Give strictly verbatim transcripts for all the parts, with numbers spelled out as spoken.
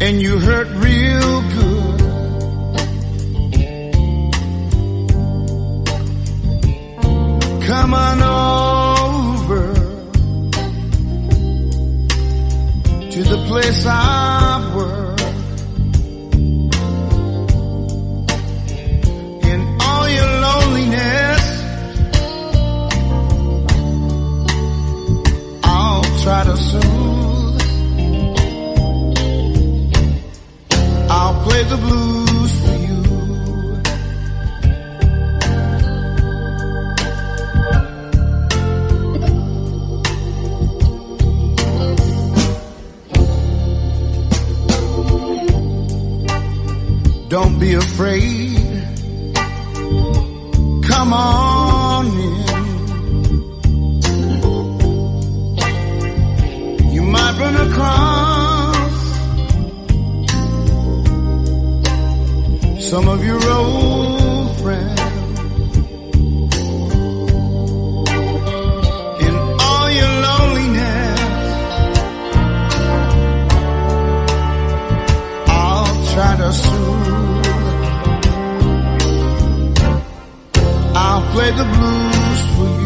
and you hurt real good. Come on over to the place I work. In all your loneliness, I'll try to soothe. I'll play the blues for you. Don't be afraid. Come on in. You might run across some of your old friends. In all your loneliness, I'll try to soothe. I'll play the blues for you.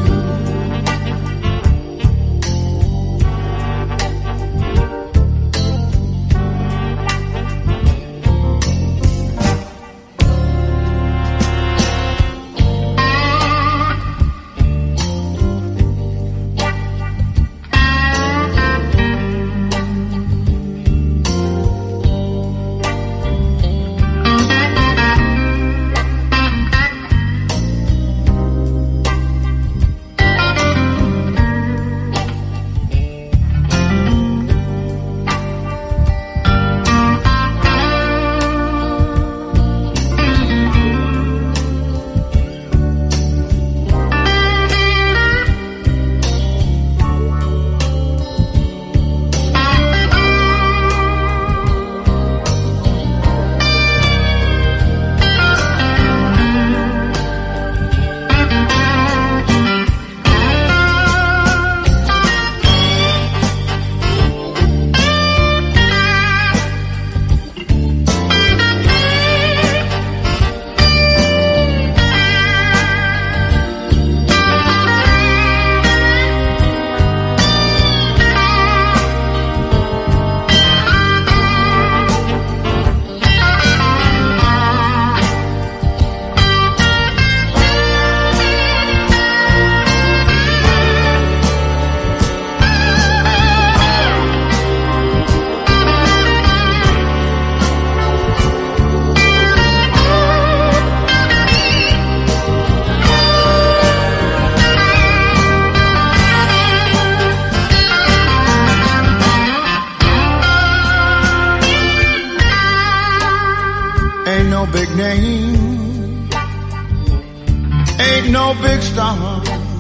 Ain't no big name, ain't no big star.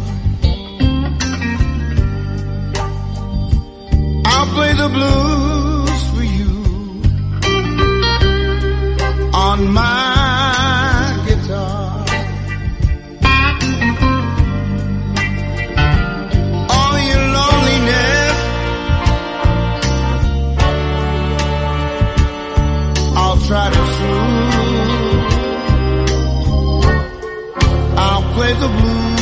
I'll play the blues for you on my guitar. All your loneliness, I'll try to soothe. I'll play the blues.